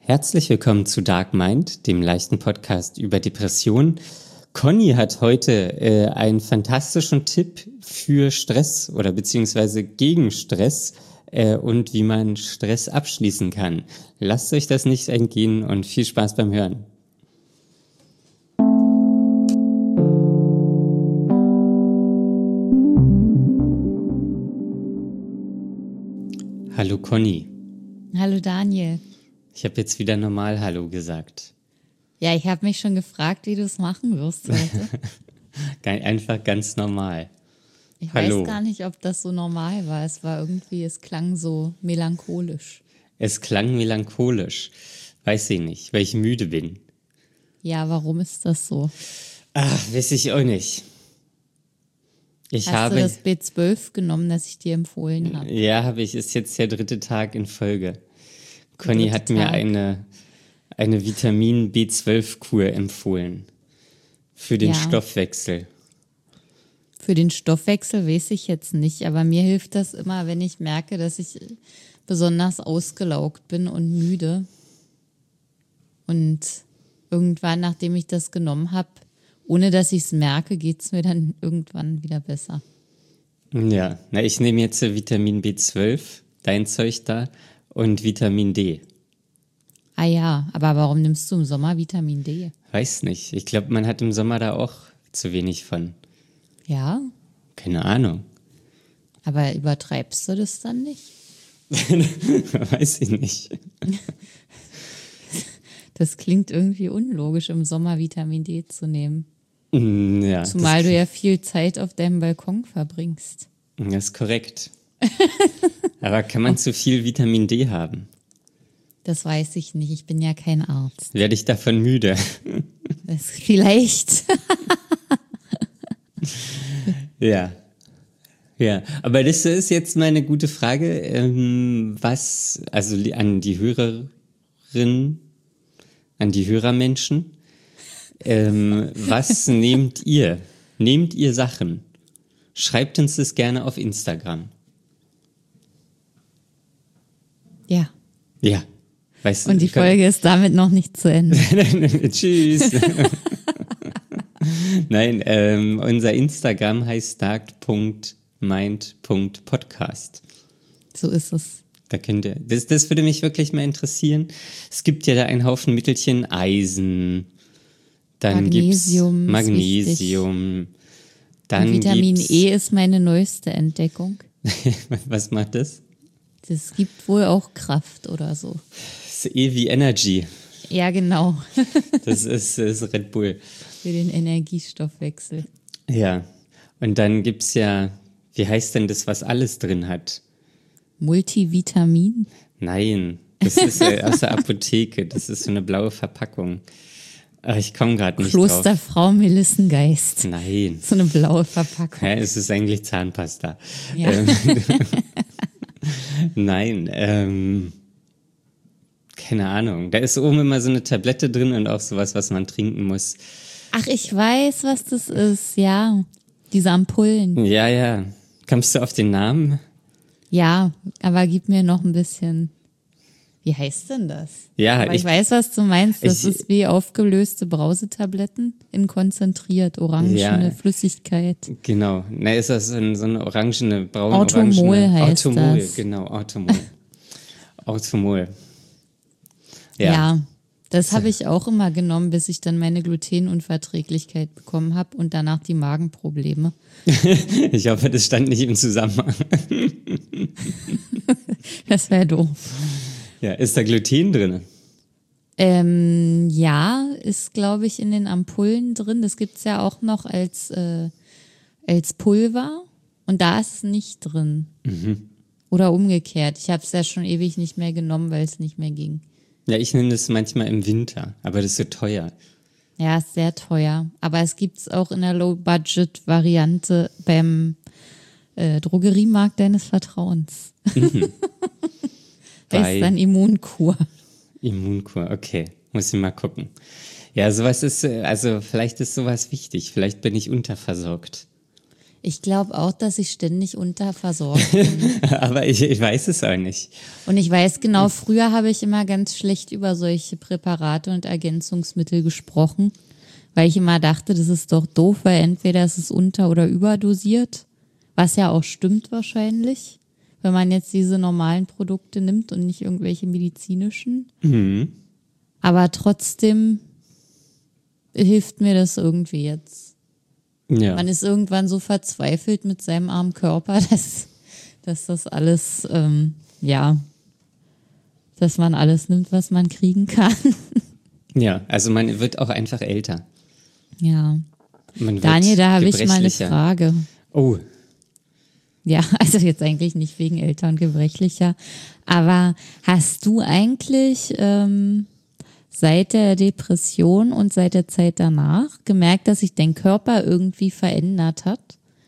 Herzlich willkommen zu Dark Mind, dem leichten Podcast über Depressionen. Conny hat heute einen fantastischen Tipp für Stress oder beziehungsweise gegen Stress und wie man Stress abschließen kann. Lasst euch das nicht entgehen und viel Spaß beim Hören. Hallo Conny. Hallo Daniel. Ich habe jetzt wieder normal Hallo gesagt. Ja, ich habe mich schon gefragt, wie du es machen wirst heute. Einfach ganz normal. Ich Hallo. weiß gar nicht, ob das so normal war. Es klang so melancholisch. Es klang melancholisch. Weiß ich nicht, weil ich müde bin. Ja, warum ist das so? Weiß ich auch nicht. Hast du das B12 genommen, das ich dir empfohlen habe? Ja, habe ich. Ist jetzt der 3. Tag in Folge. Conny hat mir eine Vitamin B12-Kur empfohlen. Für den Stoffwechsel. Für den Stoffwechsel weiß ich jetzt nicht, aber mir hilft das immer, wenn ich merke, dass ich besonders ausgelaugt bin und müde. Und irgendwann, nachdem ich das genommen habe, ohne dass ich es merke, geht es mir dann irgendwann wieder besser. Ja, ich nehme jetzt Vitamin B12, dein Zeug da, und Vitamin D. Ah ja, aber warum nimmst du im Sommer Vitamin D? Weiß nicht. Ich glaube, man hat im Sommer da auch zu wenig von. Ja? Keine Ahnung. Aber übertreibst du das dann nicht? Weiß ich nicht. Das klingt irgendwie unlogisch, im Sommer Vitamin D zu nehmen. Ja, Zumal du ja viel Zeit auf deinem Balkon verbringst. Das ist korrekt. Aber kann man zu viel Vitamin D haben? Das weiß ich nicht, ich bin ja kein Arzt. Werde ich davon müde? Das vielleicht. Ja. Aber das ist jetzt mal eine gute Frage. Also an die Hörerinnen, an die Hörermenschen, was nehmt ihr? Nehmt ihr Sachen? Schreibt uns das gerne auf Instagram. Ja. Ja. Weißt du, und die Folge ist damit noch nicht zu Ende. Tschüss. Nein, unser Instagram heißt dark.mind.podcast. So ist es. Da könnt ihr, das würde mich wirklich mal interessieren. Es gibt ja da einen Haufen Mittelchen, Eisen, dann Magnesium gibt's Magnesium, dann und Vitamin E ist meine neueste Entdeckung. Was macht das? Das gibt wohl auch Kraft oder so. Das ist wie Energy. Ja, genau. Das ist Red Bull. Für den Energiestoffwechsel. Ja, und dann gibt's ja, wie heißt denn das, was alles drin hat? Multivitamin? Nein, das ist aus der Apotheke. Das ist so eine blaue Verpackung. Ich komme gerade nicht drauf. Klosterfrau Melissengeist. Nein. So eine blaue Verpackung. Ja, es ist eigentlich Zahnpasta. Ja. Nein, keine Ahnung. Da ist oben immer so eine Tablette drin und auch sowas, was man trinken muss. Ach, ich weiß, was das ist. Ja, diese Ampullen. Ja. Kommst du auf den Namen? Ja, aber gib mir noch ein bisschen. Wie heißt denn das? Ja, aber ich weiß, was du meinst. Das ist wie aufgelöste Brausetabletten in konzentriert, orangene Flüssigkeit. Genau. Ist das so eine orangene, braune, Automol heißt Automol, das. genau, Automol. Ja, das habe ich auch immer genommen, bis ich dann meine Glutenunverträglichkeit bekommen habe und danach die Magenprobleme. Ich hoffe, das stand nicht im Zusammenhang. Das wäre doof. Ja, ist da Gluten drin? Ja, ist, glaube ich, in den Ampullen drin. Das gibt's ja auch noch als Pulver und da ist es nicht drin. Mhm. Oder umgekehrt. Ich habe es ja schon ewig nicht mehr genommen, weil es nicht mehr ging. Ja, ich nehme das manchmal im Winter, aber das ist so teuer. Ja, ist sehr teuer. Aber es gibt's auch in der Low-Budget-Variante beim Drogeriemarkt deines Vertrauens. Mhm. Heißt dann Immunkur. Immunkur, okay. Muss ich mal gucken. Ja, sowas ist, also vielleicht ist sowas wichtig. Vielleicht bin ich unterversorgt. Ich glaube auch, dass ich ständig unterversorgt bin. Aber ich weiß es auch nicht. Und ich weiß genau, früher habe ich immer ganz schlecht über solche Präparate und Ergänzungsmittel gesprochen, weil ich immer dachte, das ist doch doof, weil entweder ist es unter- oder überdosiert, was ja auch stimmt wahrscheinlich, wenn man jetzt diese normalen Produkte nimmt und nicht irgendwelche medizinischen. Mhm. Aber trotzdem hilft mir das irgendwie jetzt. Ja. Man ist irgendwann so verzweifelt mit seinem armen Körper, dass das alles, dass man alles nimmt, was man kriegen kann. Ja, also man wird auch einfach älter. Ja. Man wird Daniel, da habe ich mal eine gebrechlicher. Frage. Oh, Ja, also jetzt eigentlich nicht wegen älter und gebrechlicher, aber hast du eigentlich seit der Depression und seit der Zeit danach gemerkt, dass sich dein Körper irgendwie verändert hat?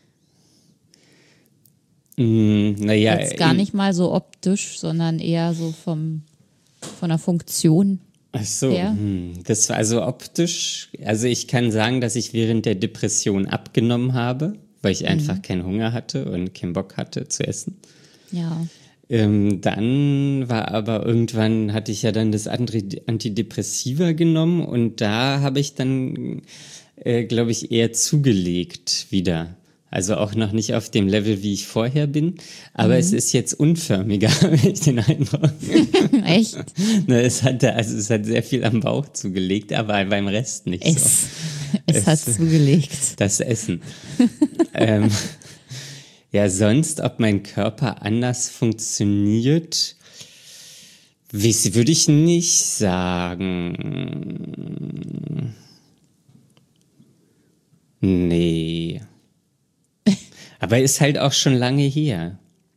naja. Jetzt gar nicht mal so optisch, sondern eher so von der Funktion. Ach so, her. das war also optisch, also ich kann sagen, dass ich während der Depression abgenommen habe, weil ich einfach keinen Hunger hatte und keinen Bock hatte zu essen. Ja. Dann war aber irgendwann, hatte ich ja dann das Antidepressiva genommen und da habe ich dann, glaube ich, eher zugelegt wieder. Also auch noch nicht auf dem Level, wie ich vorher bin, aber es ist jetzt unförmiger, habe ich den Eindruck. Echt? Es hat sehr viel am Bauch zugelegt, aber beim Rest nicht so. Es hat zugelegt. Das Essen. Ja, sonst, ob mein Körper anders funktioniert, würde ich nicht sagen. Nee. Aber ist halt auch schon lange her.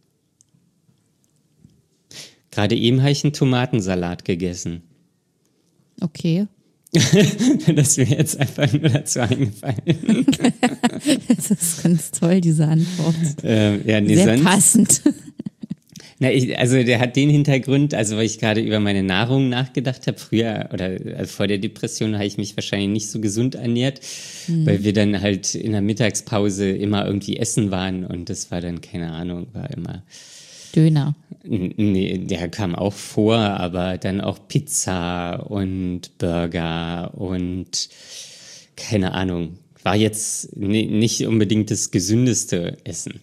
Gerade eben habe ich einen Tomatensalat gegessen. Okay. Das ist mir jetzt einfach nur dazu eingefallen. Das ist ganz toll, diese Antwort. Ja, nee, Sehr sonst, passend. also der hat den Hintergrund, also weil ich gerade über meine Nahrung nachgedacht habe, früher oder vor der Depression habe ich mich wahrscheinlich nicht so gesund ernährt, weil wir dann halt in der Mittagspause immer irgendwie essen waren und das war dann, keine Ahnung, war immer... Döner. Nee, der kam auch vor, aber dann auch Pizza und Burger und keine Ahnung. War jetzt nicht unbedingt das gesündeste Essen.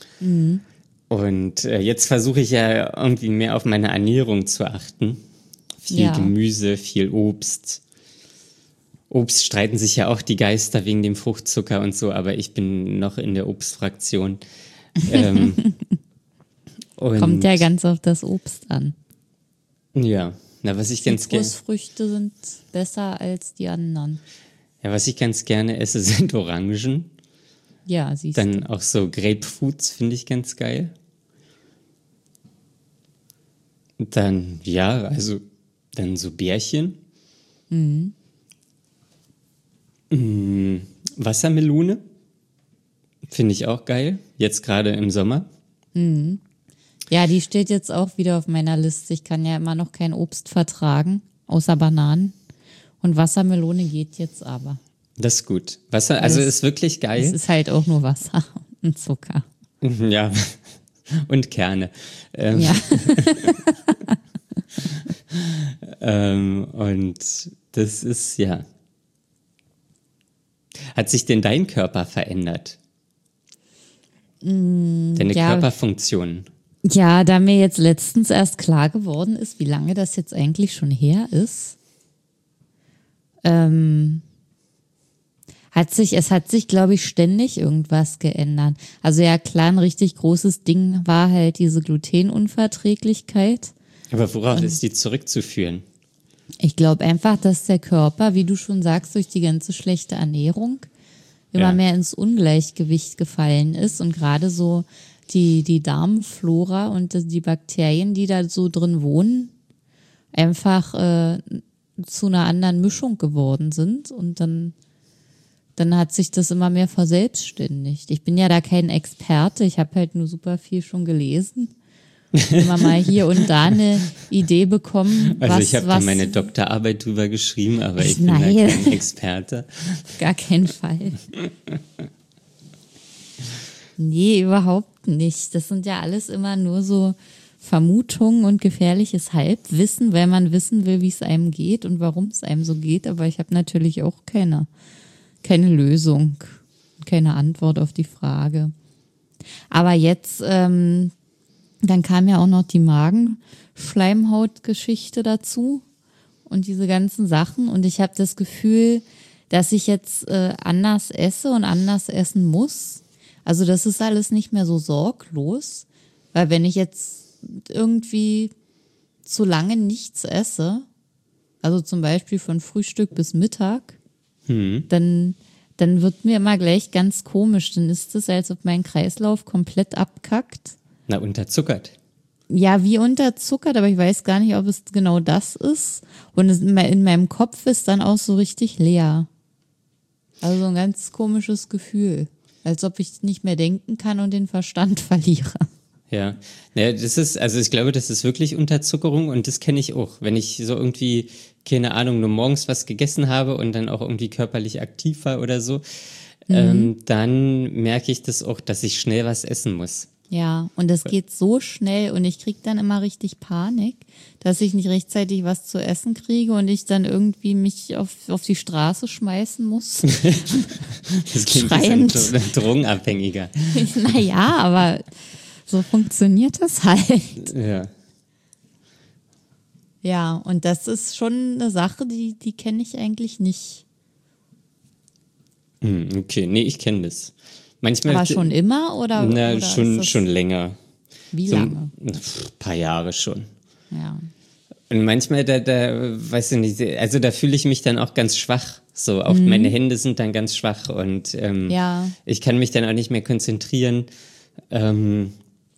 Und jetzt versuche ich ja irgendwie mehr auf meine Ernährung zu achten. Viel Gemüse, viel Obst. Obst streiten sich ja auch die Geister wegen dem Fruchtzucker und so, aber ich bin noch in der Obstfraktion. Kommt ja ganz auf das Obst an. Ja, was ich ganz gerne. Zitrusfrüchte sind besser als die anderen. Ja, was ich ganz gerne esse, sind Orangen. Ja, siehst du. Dann auch so Grapefruits finde ich ganz geil. Dann, ja, also dann so Bärchen. Wassermelone finde ich auch geil. Jetzt gerade im Sommer. Ja, die steht jetzt auch wieder auf meiner Liste. Ich kann ja immer noch kein Obst vertragen, außer Bananen. Und Wassermelone geht jetzt aber. Das ist gut. Wasser, also ist wirklich geil. Es ist halt auch nur Wasser und Zucker. Ja, und Kerne. Ja. Und das ist, ja. Hat sich denn dein Körper verändert? Deine ja. Körperfunktion? Ja, da mir jetzt letztens erst klar geworden ist, wie lange das jetzt eigentlich schon her ist, es hat sich, glaube ich, ständig irgendwas geändert. Also ja, klar, ein richtig großes Ding war halt diese Glutenunverträglichkeit. Aber worauf ist die zurückzuführen? Ich glaube einfach, dass der Körper, wie du schon sagst, durch die ganze schlechte Ernährung immer mehr ins Ungleichgewicht gefallen ist und gerade so die Darmflora und die Bakterien, die da so drin wohnen, einfach zu einer anderen Mischung geworden sind und dann hat sich das immer mehr verselbstständigt. Ich bin ja da kein Experte, ich habe halt nur super viel schon gelesen. Immer mal hier und da eine Idee bekommen. Also ich habe da meine Doktorarbeit drüber geschrieben, aber ich bin da kein Experte. Gar keinen Fall. Nee, überhaupt nicht. Das sind ja alles immer nur so Vermutungen und gefährliches Halbwissen, weil man wissen will, wie es einem geht und warum es einem so geht. Aber ich habe natürlich auch keine Lösung, keine Antwort auf die Frage. Aber jetzt, dann kam ja auch noch die Magenschleimhautgeschichte dazu und diese ganzen Sachen. Und ich habe das Gefühl, dass ich jetzt anders esse und anders essen muss. Also das ist alles nicht mehr so sorglos, weil wenn ich jetzt irgendwie zu lange nichts esse, also zum Beispiel von Frühstück bis Mittag, dann wird mir immer gleich ganz komisch. Dann ist es, als ob mein Kreislauf komplett abkackt. Na, unterzuckert. Ja, wie unterzuckert, aber ich weiß gar nicht, ob es genau das ist. Und in meinem Kopf ist dann auch so richtig leer. Also so ein ganz komisches Gefühl. Als ob ich nicht mehr denken kann und den Verstand verliere. Ja, naja, also ich glaube, das ist wirklich Unterzuckerung und das kenne ich auch. Wenn ich so irgendwie, keine Ahnung, nur morgens was gegessen habe und dann auch irgendwie körperlich aktiv war oder so, dann merke ich das auch, dass ich schnell was essen muss. Ja, und das geht so schnell und ich kriege dann immer richtig Panik, dass ich nicht rechtzeitig was zu essen kriege und ich dann irgendwie mich auf die Straße schmeißen muss. Das klingt Schreiend. wie so ein Drogenabhängiger. Naja, aber so funktioniert das halt. Ja. Ja, und das ist schon eine Sache, die kenne ich eigentlich nicht. Okay, nee, ich kenne das. Manchmal, Aber schon immer oder? Na, oder schon länger. Wie So lange? ein paar Jahre schon. Ja. Und manchmal, da weiß ich nicht, also da fühle ich mich dann auch ganz schwach. So, auch meine Hände sind dann ganz schwach und Ja. ich kann mich dann auch nicht mehr konzentrieren. Und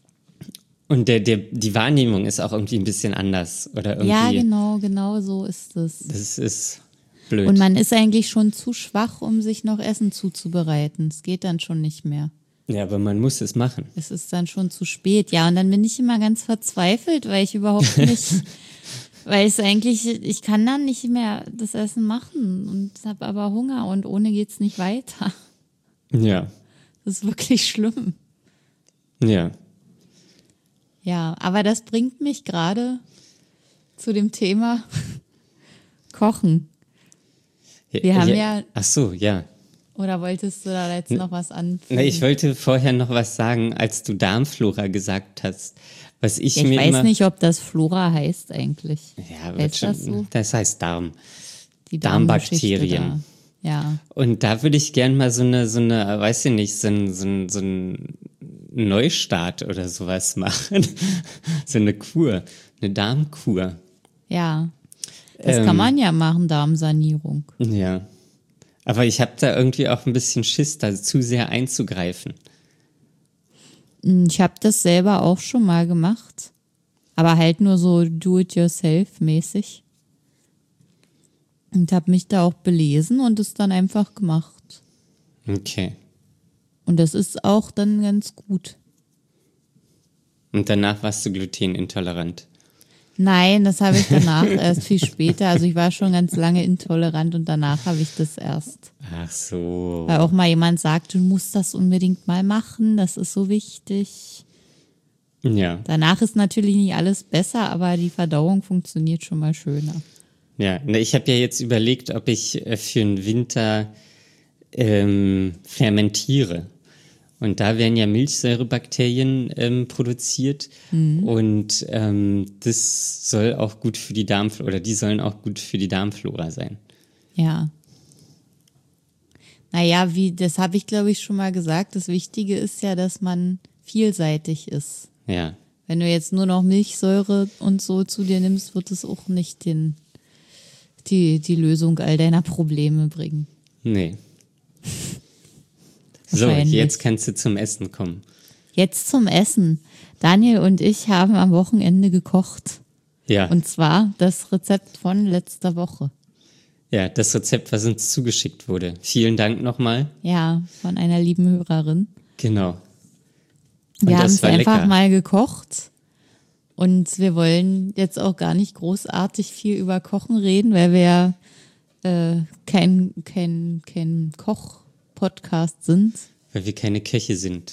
die Wahrnehmung ist auch irgendwie ein bisschen anders. Oder irgendwie, Ja, genau so ist es. Das ist blöd. Und man ist eigentlich schon zu schwach, um sich noch Essen zuzubereiten. Es geht dann schon nicht mehr. Ja, aber man muss es machen. Es ist dann schon zu spät. Ja, und dann bin ich immer ganz verzweifelt, weil ich überhaupt nicht, weil es eigentlich, ich kann dann nicht mehr das Essen machen und habe aber Hunger und ohne geht's nicht weiter. Ja, Das ist wirklich schlimm. ja. Ja, aber das bringt mich gerade zu dem Thema Kochen. Wir haben ja, Ach so, ja. oder wolltest du da jetzt noch was anfügen? Na, ich wollte vorher noch was sagen, als du Darmflora gesagt hast. Was ich Ja, ich mir weiß immer, nicht, ob das Flora heißt eigentlich. Ja, wird Heißt schon, das so? das heißt Darm. Die Darmbakterien. Darmgeschichte da. Ja. Und da würde ich gern mal so eine, weiß ich nicht, so ein Neustart oder sowas machen. So eine Kur, eine Darmkur. Ja. Das kann man ja machen, Darmsanierung. Ja. Aber ich habe da irgendwie auch ein bisschen Schiss, da zu sehr einzugreifen. Ich habe das selber auch schon mal gemacht. Aber halt nur so do-it-yourself-mäßig. Und habe mich da auch belesen und es dann einfach gemacht. Okay. Und das ist auch dann ganz gut. Und danach warst du glutenintolerant. Nein, das habe ich danach erst viel später. Also ich war schon ganz lange intolerant und danach habe ich das erst. Ach so. Weil auch mal jemand sagt, du musst das unbedingt mal machen, das ist so wichtig. Ja. Danach ist natürlich nicht alles besser, aber die Verdauung funktioniert schon mal schöner. Ja, ich habe ja jetzt überlegt, ob ich für den Winter fermentiere. Und da werden ja Milchsäurebakterien produziert und das soll auch gut für die Darmflora, oder die sollen auch gut für die Darmflora sein. Ja. Naja, das habe ich glaube ich schon mal gesagt. Das Wichtige ist ja, dass man vielseitig ist. Ja, Wenn du jetzt nur noch Milchsäure und so zu dir nimmst, wird es auch nicht die Lösung all deiner Probleme bringen. nee. So, Wahrscheinlich. jetzt kannst du zum Essen kommen. Jetzt zum Essen. Daniel und ich haben am Wochenende gekocht. Ja, Und zwar das Rezept von letzter Woche. ja, das Rezept, was uns zugeschickt wurde. Vielen Dank nochmal. Ja, von einer lieben Hörerin. Genau. Und Wir haben das es war einfach lecker. mal gekocht. Und wir wollen jetzt auch gar nicht großartig viel über Kochen reden, weil wir ja kein Koch-Podcast sind. Weil wir keine Köche sind.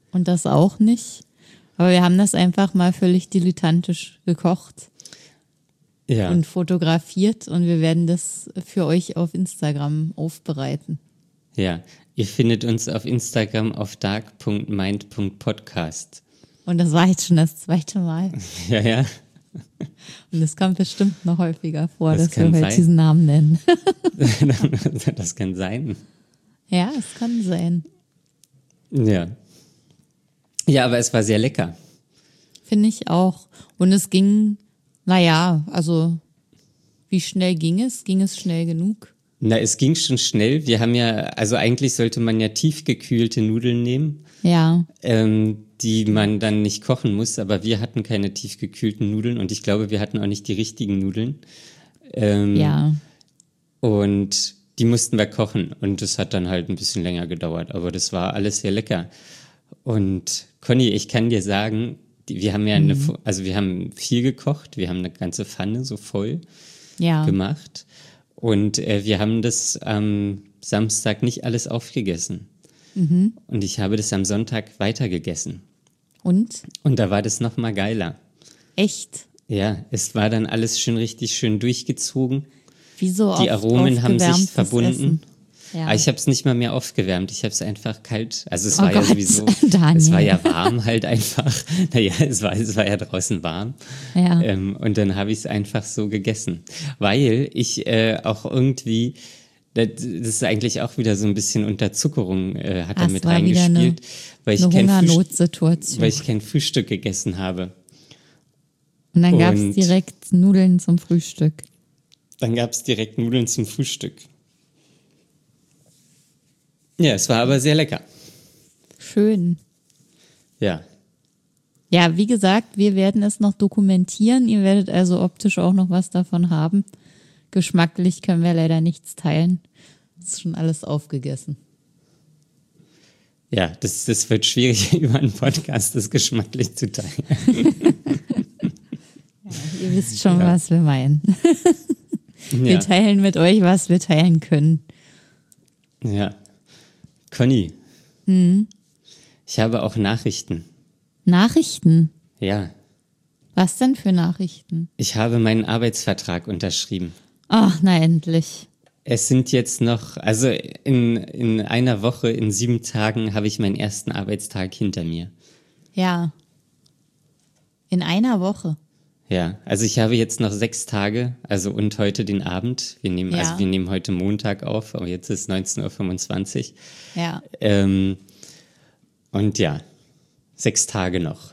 Und das auch nicht. Aber wir haben das einfach mal völlig dilettantisch gekocht Ja. und fotografiert und wir werden das für euch auf Instagram aufbereiten. Ja. Ihr findet uns auf Instagram auf dark.mind.podcast. Und das war jetzt schon das 2. Mal. Ja, ja. Und es kommt bestimmt noch häufiger vor, Das dass wir kann heute sein. diesen Namen nennen. Das kann sein. Ja, es kann sein. Ja. Ja, aber es war sehr lecker. Finde ich auch. Und es ging, also wie schnell ging es? Ging es schnell genug? Na, es ging schon schnell. Wir haben ja, also eigentlich sollte man ja tiefgekühlte Nudeln nehmen, Ja, die man dann nicht kochen muss, aber wir hatten keine tiefgekühlten Nudeln und ich glaube, wir hatten auch nicht die richtigen Nudeln. ja. Und die mussten wir kochen und das hat dann halt ein bisschen länger gedauert, aber das war alles sehr lecker. Und Conny, ich kann dir sagen, wir haben ja wir haben viel gekocht, wir haben eine ganze Pfanne so voll Ja. gemacht und wir haben das am Samstag nicht alles aufgegessen. Und ich habe das am Sonntag weitergegessen. Und? Und da war das noch mal geiler. Echt? Ja, es war dann alles schön richtig schön durchgezogen. Wieso Die Aromen haben sich verbunden. Ja. Aber ich habe es nicht mal mehr aufgewärmt. Ich habe es einfach kalt. Also es war Gott, ja sowieso, Daniel. es war ja warm halt einfach. Naja, es war ja draußen warm. Ja. Und dann habe ich es einfach so gegessen. Weil ich auch irgendwie, das ist eigentlich auch wieder so ein bisschen Unterzuckerung hat da Es mit war wieder reingespielt. Weil ich eine kein Hungernotsituation. weil ich kein Frühstück gegessen habe. Und dann gab es und- direkt Nudeln zum Frühstück. Dann gab es direkt Nudeln zum Frühstück. Ja, es war aber sehr lecker. Schön. Ja. Ja, wie gesagt, wir werden es noch dokumentieren. Ihr werdet also optisch auch noch was davon haben. Geschmacklich können wir leider nichts teilen. Ist schon alles aufgegessen. Ja, das wird schwierig, über einen Podcast das geschmacklich zu teilen. Ihr wisst schon, Ja. was wir meinen. Wir Ja, teilen mit euch, was wir teilen können. ja. Conny, ich habe auch Nachrichten. Nachrichten? Ja, Was denn für Nachrichten? ich habe meinen Arbeitsvertrag unterschrieben. Ach, na endlich. Es sind jetzt noch, also in einer Woche, in 7 Tagen habe ich meinen ersten Arbeitstag hinter mir. Ja. In einer Woche. Ja, also ich habe jetzt noch 6 Tage, also und heute den Abend. Wir nehmen heute Montag auf, aber jetzt ist 19:25 Uhr. Ja. Und ja, 6 Tage noch.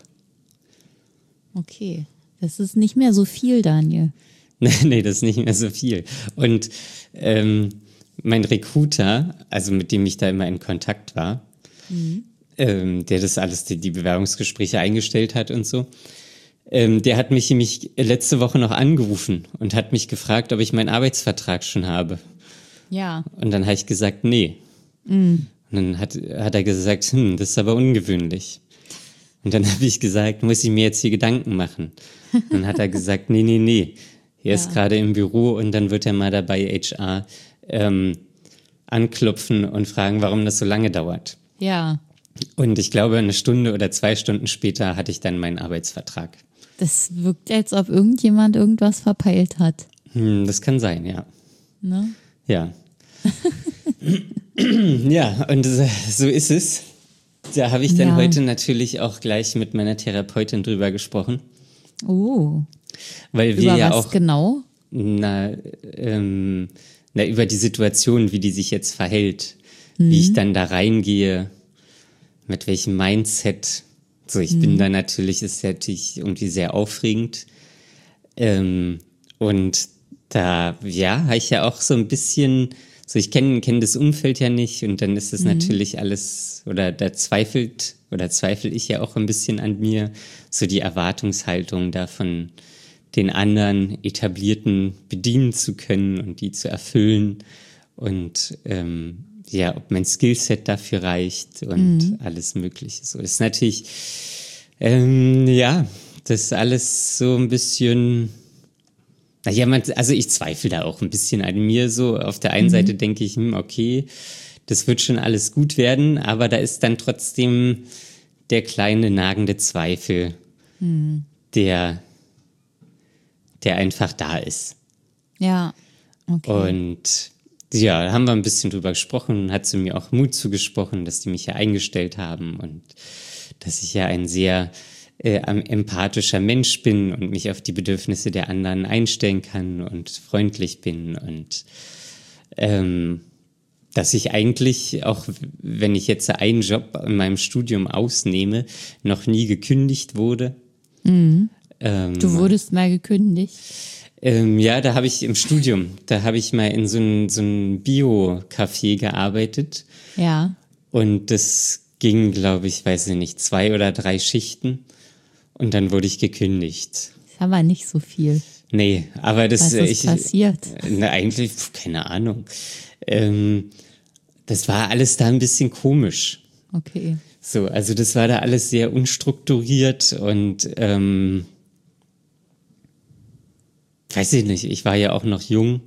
Okay. Das ist nicht mehr so viel, Daniel. Nee, das ist nicht mehr so viel. Und mein Recruiter, also mit dem ich da immer in Kontakt war, der das alles, die Bewerbungsgespräche eingestellt hat und so, der hat mich nämlich letzte Woche noch angerufen und hat mich gefragt, ob ich meinen Arbeitsvertrag schon habe. Ja. Und dann habe ich gesagt, nee. Und dann hat er gesagt, das ist aber ungewöhnlich. Und dann habe ich gesagt, muss ich mir jetzt hier Gedanken machen? Und dann hat er gesagt, nee. Er ist gerade im Büro und dann wird er mal dabei HR anklopfen und fragen, warum das so lange dauert. Ja. Und ich glaube, 1 Stunde oder 2 Stunden später hatte ich dann meinen Arbeitsvertrag. Das wirkt, als ob irgendjemand irgendwas verpeilt hat. Das kann sein, ja. Ne? Ja. Ja, und so ist es. Da habe ich dann Ja. heute natürlich auch gleich mit meiner Therapeutin drüber gesprochen. Oh. Weil wir Über ja was auch genau? über die Situation, wie die sich jetzt verhält, wie ich dann da reingehe, mit welchem Mindset. So, ich bin da natürlich, ist natürlich irgendwie sehr aufregend. Und da, ja, habe ich ja auch so ein bisschen, so ich kenn das Umfeld ja nicht und dann ist es natürlich alles, oder da zweifel ich ja auch ein bisschen an mir, so die Erwartungshaltung davon, den anderen Etablierten bedienen zu können und die zu erfüllen und ja, ob mein Skillset dafür reicht und alles Mögliche. So ist natürlich, ja, das ist alles so ein bisschen, naja, also ich zweifle da auch ein bisschen an mir so. Auf der einen Seite denke ich, okay, das wird schon alles gut werden, aber da ist dann trotzdem der kleine nagende Zweifel, der einfach da ist. Ja, okay. Und ja, da haben wir ein bisschen drüber gesprochen, hat sie mir auch Mut zugesprochen, dass die mich ja eingestellt haben und dass ich ja ein sehr empathischer Mensch bin und mich auf die Bedürfnisse der anderen einstellen kann und freundlich bin und dass ich eigentlich, auch wenn ich jetzt einen Job in meinem Studium ausnehme, noch nie gekündigt wurde. Du wurdest mal gekündigt. Ja, da habe ich im Studium, da habe ich mal in so ein Bio-Café gearbeitet. Ja. Und das ging, glaube ich, weiß ich nicht, 2 oder 3 Schichten. Und dann wurde ich gekündigt. Das ist aber nicht so viel. Nee, aber das... Was ist passiert? Na, eigentlich, keine Ahnung. Das war alles da ein bisschen komisch. Okay. So, also das war da alles sehr unstrukturiert und weiß ich nicht, ich war ja auch noch jung.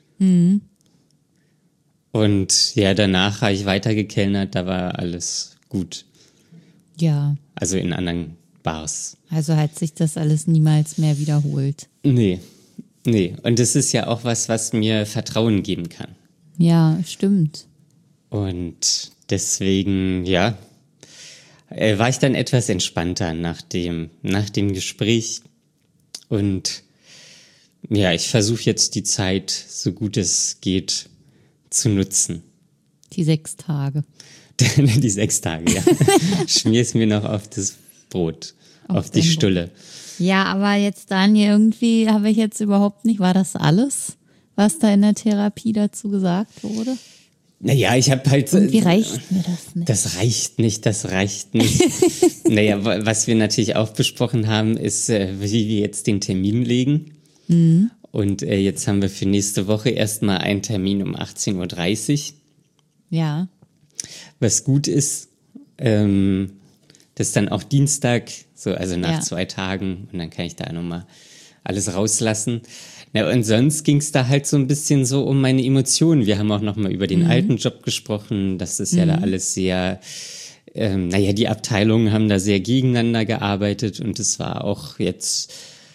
Und ja, danach habe ich weitergekellnert, da war alles gut. Ja. Also in anderen Bars. Also hat sich das alles niemals mehr wiederholt. Nee. Und das ist ja auch was mir Vertrauen geben kann. Ja, stimmt. Und deswegen, ja, war ich dann etwas entspannter nach dem Gespräch. Und ja, ich versuche jetzt die Zeit, so gut es geht, zu nutzen. Die 6 Tage. Die 6 Tage, ja. Schmier es mir noch auf das Brot, auf die Stulle. Ja, aber jetzt, Daniel, irgendwie habe ich jetzt überhaupt nicht, war das alles, was da in der Therapie dazu gesagt wurde? Naja, ich habe halt... Irgendwie reicht mir das nicht. Das reicht nicht. Naja, was wir natürlich auch besprochen haben, ist, wie wir jetzt den Termin legen. Und jetzt haben wir für nächste Woche erstmal einen Termin um 18:30 Uhr. Ja. Was gut ist, das ist dann auch Dienstag, so, also nach 2 Tagen. Und dann kann ich da nochmal alles rauslassen. Na, und sonst ging es da halt so ein bisschen so um meine Emotionen. Wir haben auch nochmal über den alten Job gesprochen. Das ist ja da alles sehr, die Abteilungen haben da sehr gegeneinander gearbeitet. Und es war auch jetzt,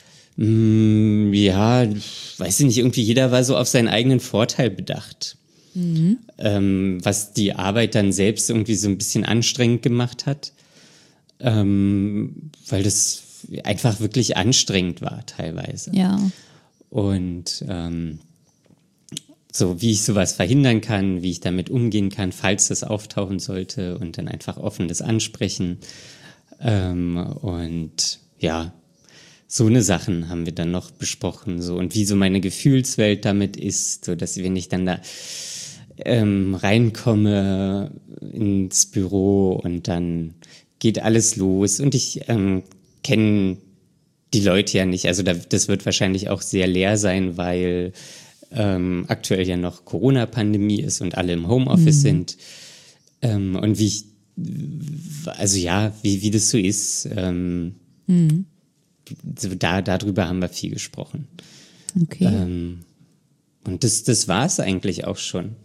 weiß ich nicht, irgendwie jeder war so auf seinen eigenen Vorteil bedacht. Was die Arbeit dann selbst irgendwie so ein bisschen anstrengend gemacht hat. Weil das einfach wirklich anstrengend war teilweise. Ja. Und so wie ich sowas verhindern kann, wie ich damit umgehen kann, falls das auftauchen sollte und dann einfach offen das ansprechen. Und ja, so eine Sachen haben wir dann noch besprochen. So, und wie so meine Gefühlswelt damit ist, so dass wenn ich dann da reinkomme ins Büro und dann geht alles los und ich kenne die Leute ja nicht. Also das wird wahrscheinlich auch sehr leer sein, weil aktuell ja noch Corona-Pandemie ist und alle im Homeoffice sind. Und wie das so ist, darüber haben wir viel gesprochen. Okay. Und das war es eigentlich auch schon.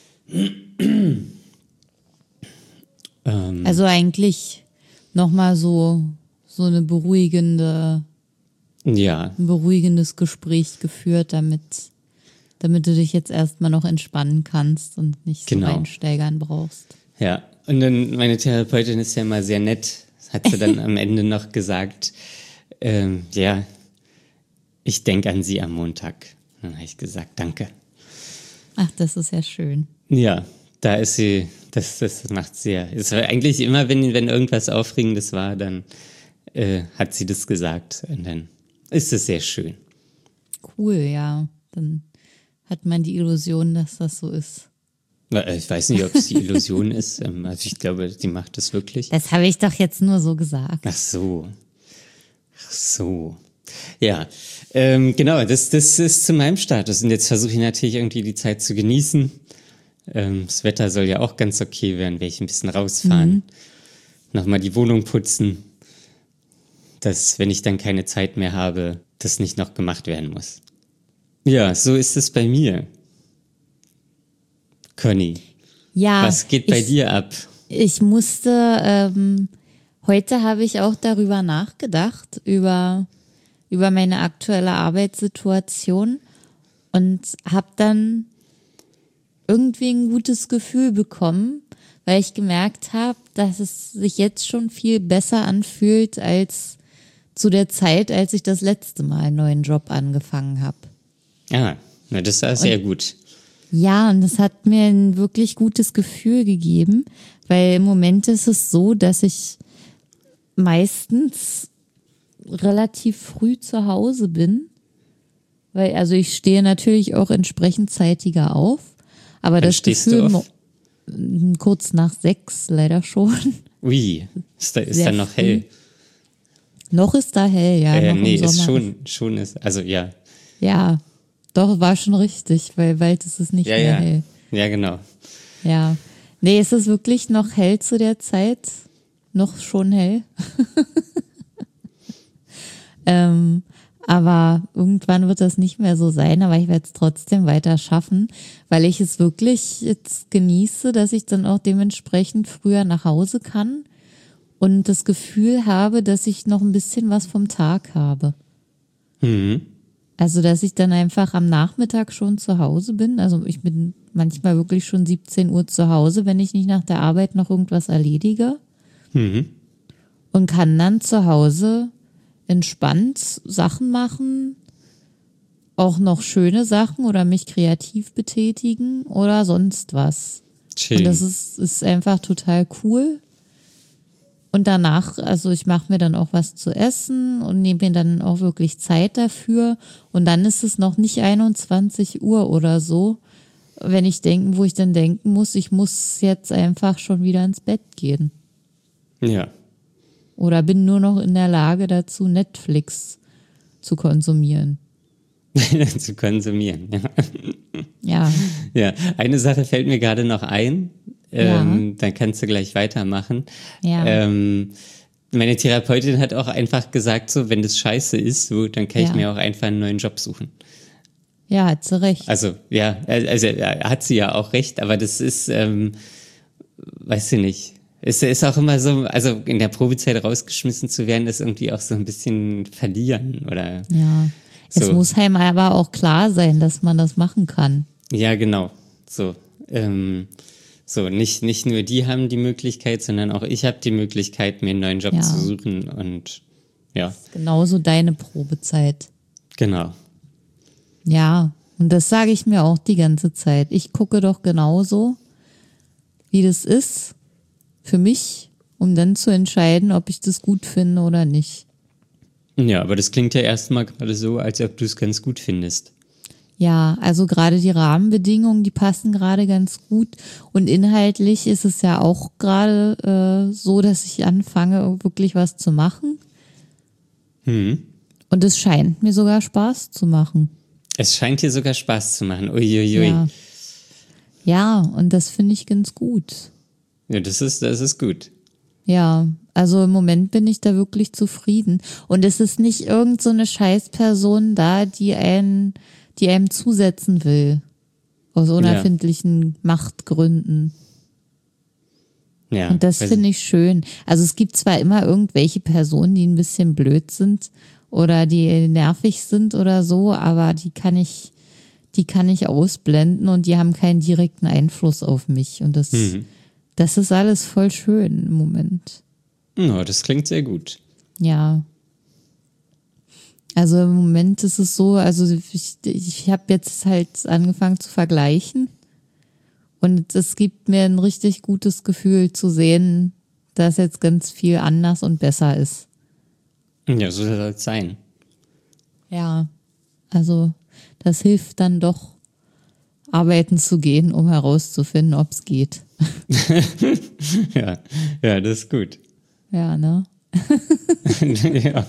Also eigentlich nochmal so ein beruhigendes Gespräch geführt, damit du dich jetzt erstmal noch entspannen kannst und nicht so reinsteigern brauchst. Ja, und dann meine Therapeutin ist ja immer sehr nett, hat sie dann am Ende noch gesagt, ich denke an Sie am Montag. Dann habe ich gesagt, danke. Ach, das ist ja schön. Ja, da ist sie, das macht sie ja. Es war eigentlich immer, wenn irgendwas Aufregendes war, dann hat sie das gesagt. Und dann ist es sehr schön. Cool, ja. Dann hat man die Illusion, dass das so ist. Ich weiß nicht, ob es die Illusion ist. Also ich glaube, sie macht das wirklich. Das habe ich doch jetzt nur so gesagt. Ach so. Ja, genau, das ist zu meinem Status. Und jetzt versuche ich natürlich irgendwie die Zeit zu genießen. Das Wetter soll ja auch ganz okay werden, werde ich ein bisschen rausfahren. Nochmal die Wohnung putzen. Dass, wenn ich dann keine Zeit mehr habe, das nicht noch gemacht werden muss. Ja, so ist es bei mir. Conny, Ja, was geht bei dir ab? Ich musste Heute habe ich auch darüber nachgedacht, über meine aktuelle Arbeitssituation und habe dann irgendwie ein gutes Gefühl bekommen, weil ich gemerkt habe, dass es sich jetzt schon viel besser anfühlt als zu der Zeit, als ich das letzte Mal einen neuen Job angefangen habe. Ja, na, das war sehr gut. Ja, und das hat mir ein wirklich gutes Gefühl gegeben, weil im Moment ist es so, dass ich meistens relativ früh zu Hause bin, weil also ich stehe natürlich auch entsprechend zeitiger auf, aber Wann das stehst Gefühl du auf? kurz nach 6 leider schon. Ui, ist Sehr dann noch früh. hell? Noch ist da hell, ja, noch Nee, im ist Sommer. schon ist, also ja. Ja, doch, war schon richtig, weil bald ist es nicht Ja, mehr ja. hell. Ja, genau. Ja. Nee, es ist wirklich noch hell zu der Zeit. Noch schon hell. Aber irgendwann wird das nicht mehr so sein, aber ich werde es trotzdem weiter schaffen, weil ich es wirklich jetzt genieße, dass ich dann auch dementsprechend früher nach Hause kann und das Gefühl habe, dass ich noch ein bisschen was vom Tag habe. Mhm. Also, dass ich dann einfach am Nachmittag schon zu Hause bin. Also, ich bin manchmal wirklich schon 17 Uhr zu Hause, wenn ich nicht nach der Arbeit noch irgendwas erledige. Mhm. Und kann dann zu Hause entspannt Sachen machen, auch noch schöne Sachen oder mich kreativ betätigen oder sonst was. Schön. Und das ist einfach total cool. Und danach, also ich mache mir dann auch was zu essen und nehme mir dann auch wirklich Zeit dafür. Und dann ist es noch nicht 21 Uhr oder so, wenn ich denken, wo ich dann denken muss, ich muss jetzt einfach schon wieder ins Bett gehen. Ja. Oder bin nur noch in der Lage dazu, Netflix zu konsumieren. Zu konsumieren, ja. Ja, Ja, eine Sache fällt mir gerade noch ein. Ja. Dann kannst du gleich weitermachen. Ja. Meine Therapeutin hat auch einfach gesagt, so, wenn das scheiße ist, so, dann kann ich Ja. mir auch einfach einen neuen Job suchen. ja, hat sie recht. Also, ja, also hat sie ja auch recht, aber das ist, weiß ich nicht. Es ist auch immer so, also in der Probezeit rausgeschmissen zu werden, ist irgendwie auch so ein bisschen verlieren, oder? Ja. Es So. muss einem aber auch klar sein, dass man das machen kann. Ja, genau. So, nicht nur die haben die Möglichkeit, sondern auch ich habe die Möglichkeit, mir einen neuen Job Ja. zu suchen und ja, Genauso deine Probezeit. genau. Ja, und das sage ich mir auch die ganze Zeit. Ich gucke doch genauso, wie das ist für mich, um dann zu entscheiden, ob ich das gut finde oder nicht. Ja, aber das klingt ja erstmal gerade so, als ob du es ganz gut findest. Ja, also gerade die Rahmenbedingungen, die passen gerade ganz gut. Und inhaltlich ist es ja auch gerade so, dass ich anfange, wirklich was zu machen. Mhm. Und es scheint mir sogar Spaß zu machen. Es scheint dir sogar Spaß zu machen. Uiuiui. Ja. Ja, und das finde ich ganz gut. Ja, das ist gut. Ja, also im Moment bin ich da wirklich zufrieden. Und es ist nicht irgend so eine Scheißperson da, die einem zusetzen will. Aus unerfindlichen Machtgründen. Ja. Und das weiß- finde ich schön. Also es gibt zwar immer irgendwelche Personen, die ein bisschen blöd sind oder die nervig sind oder so, aber die kann ich ausblenden und die haben keinen direkten Einfluss auf mich. Und das ist alles voll schön im Moment. Ja, das klingt sehr gut. Ja. Also im Moment ist es so, also ich habe jetzt halt angefangen zu vergleichen und es gibt mir ein richtig gutes Gefühl zu sehen, dass jetzt ganz viel anders und besser ist. Ja, so soll es sein. Ja, also das hilft dann doch, arbeiten zu gehen, um herauszufinden, ob es geht. Ja, das ist gut. Ja, ne? Ja.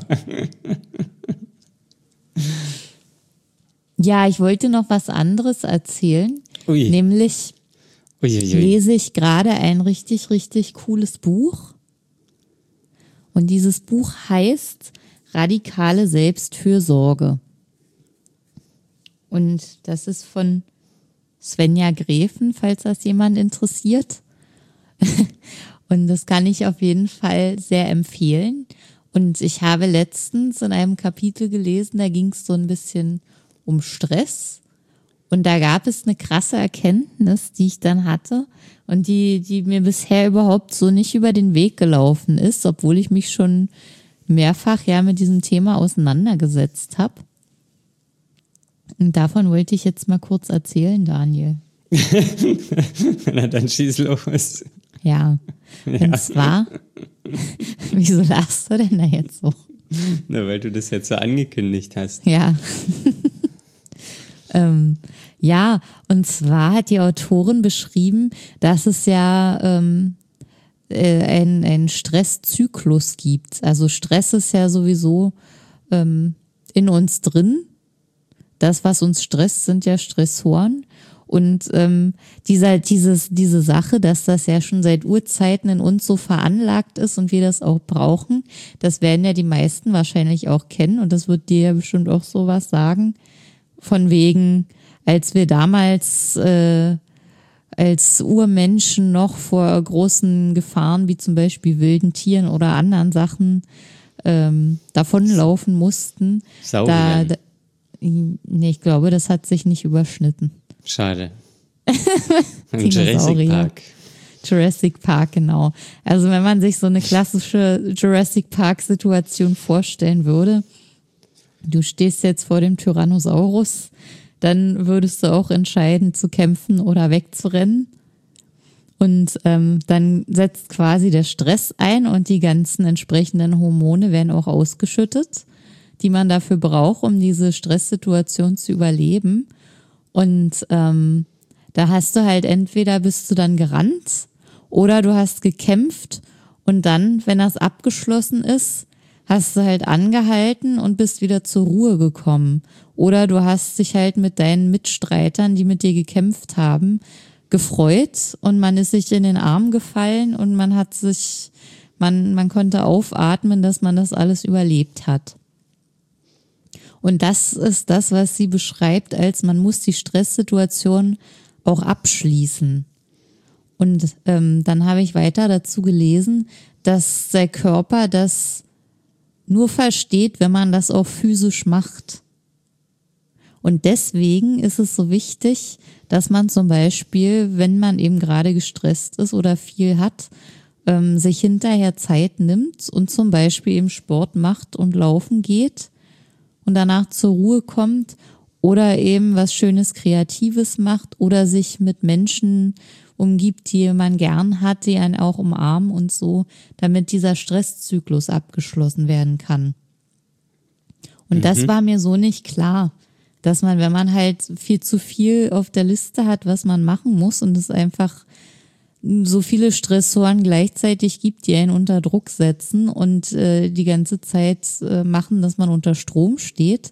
Ja, ich wollte noch was anderes erzählen, Ui. nämlich Uiuiui. lese ich gerade ein richtig, richtig cooles Buch. Und dieses Buch heißt Radikale Selbstfürsorge. Und das ist von Svenja Gräfen, falls das jemand interessiert. Und das kann ich auf jeden Fall sehr empfehlen. Und ich habe letztens in einem Kapitel gelesen, da ging es so ein bisschen um Stress. Und da gab es eine krasse Erkenntnis, die ich dann hatte und die mir bisher überhaupt so nicht über den Weg gelaufen ist, obwohl ich mich schon mehrfach ja mit diesem Thema auseinandergesetzt habe. Und davon wollte ich jetzt mal kurz erzählen, Daniel. Na, dann schieß los. Ja, und zwar, wieso lachst du denn da jetzt so? Na, weil du das jetzt so angekündigt hast. Ja. Ja, und zwar hat die Autorin beschrieben, dass es ja einen Stresszyklus gibt. Also Stress ist ja sowieso in uns drin. Das, was uns stresst, sind ja Stressoren. Und diese Sache, dass das ja schon seit Urzeiten in uns so veranlagt ist und wir das auch brauchen, das werden ja die meisten wahrscheinlich auch kennen. Und das wird dir ja bestimmt auch sowas sagen. Von wegen, als wir damals als Urmenschen noch vor großen Gefahren wie zum Beispiel wilden Tieren oder anderen Sachen davonlaufen mussten. Nee, ich glaube, das hat sich nicht überschnitten. Schade. Jurassic Park. Jurassic Park, genau. Also wenn man sich so eine klassische Jurassic Park-Situation vorstellen würde, du stehst jetzt vor dem Tyrannosaurus, dann würdest du auch entscheiden, zu kämpfen oder wegzurennen. Und dann setzt quasi der Stress ein und die ganzen entsprechenden Hormone werden auch ausgeschüttet, die man dafür braucht, um diese Stresssituation zu überleben. Und da hast du halt entweder bist du dann gerannt oder du hast gekämpft und dann, wenn das abgeschlossen ist, hast du halt angehalten und bist wieder zur Ruhe gekommen. Oder du hast dich halt mit deinen Mitstreitern, die mit dir gekämpft haben, gefreut und man ist sich in den Arm gefallen und man konnte aufatmen, dass man das alles überlebt hat. Und das ist das, was sie beschreibt, als man muss die Stresssituation auch abschließen. Und dann habe ich weiter dazu gelesen, dass der Körper das nur versteht, wenn man das auch physisch macht. Und deswegen ist es so wichtig, dass man zum Beispiel, wenn man eben gerade gestresst ist oder viel hat, sich hinterher Zeit nimmt und zum Beispiel eben Sport macht und laufen geht und danach zur Ruhe kommt oder eben was Schönes Kreatives macht oder sich mit Menschen umgibt, die man gern hat, die einen auch umarmen und so, damit dieser Stresszyklus abgeschlossen werden kann. Und das war mir so nicht klar, dass man, wenn man halt viel zu viel auf der Liste hat, was man machen muss und es einfach so viele Stressoren gleichzeitig gibt, die einen unter Druck setzen und die ganze Zeit machen, dass man unter Strom steht,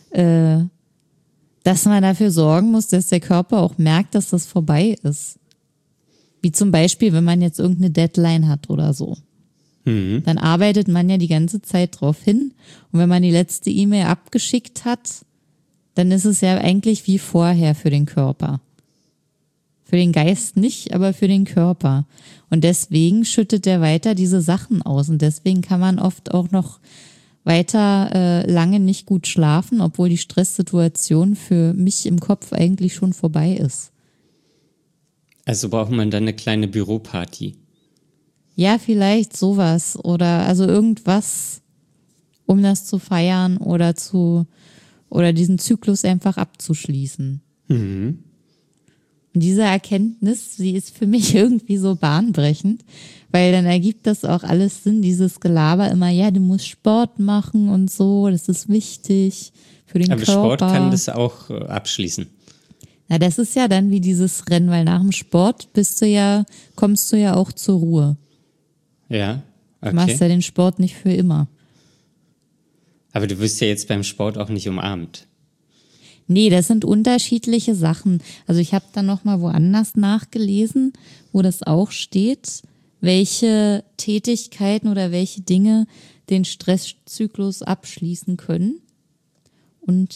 dass man dafür sorgen muss, dass der Körper auch merkt, dass das vorbei ist. Wie zum Beispiel, wenn man jetzt irgendeine Deadline hat oder so. Dann arbeitet man ja die ganze Zeit drauf hin. Und wenn man die letzte E-Mail abgeschickt hat, dann ist es ja eigentlich wie vorher für den Körper. Für den Geist nicht, aber für den Körper. Und deswegen schüttet er weiter diese Sachen aus. Und deswegen kann man oft auch noch weiter lange nicht gut schlafen, obwohl die Stresssituation für mich im Kopf eigentlich schon vorbei ist. Also braucht man dann eine kleine Büroparty. Ja, vielleicht sowas oder also irgendwas, um das zu feiern oder diesen Zyklus einfach abzuschließen. Und diese Erkenntnis, sie ist für mich irgendwie so bahnbrechend, weil dann ergibt das auch alles Sinn, dieses Gelaber immer, ja, du musst Sport machen und so, das ist wichtig für den Körper. Aber Sport kann das auch abschließen. Na, das ist ja dann wie dieses Rennen, weil nach dem Sport kommst du ja auch zur Ruhe. Ja, okay. Du machst ja den Sport nicht für immer. Aber du wirst ja jetzt beim Sport auch nicht umarmt. Nee, das sind unterschiedliche Sachen. Also ich habe dann nochmal woanders nachgelesen, wo das auch steht, welche Tätigkeiten oder welche Dinge den Stresszyklus abschließen können. Und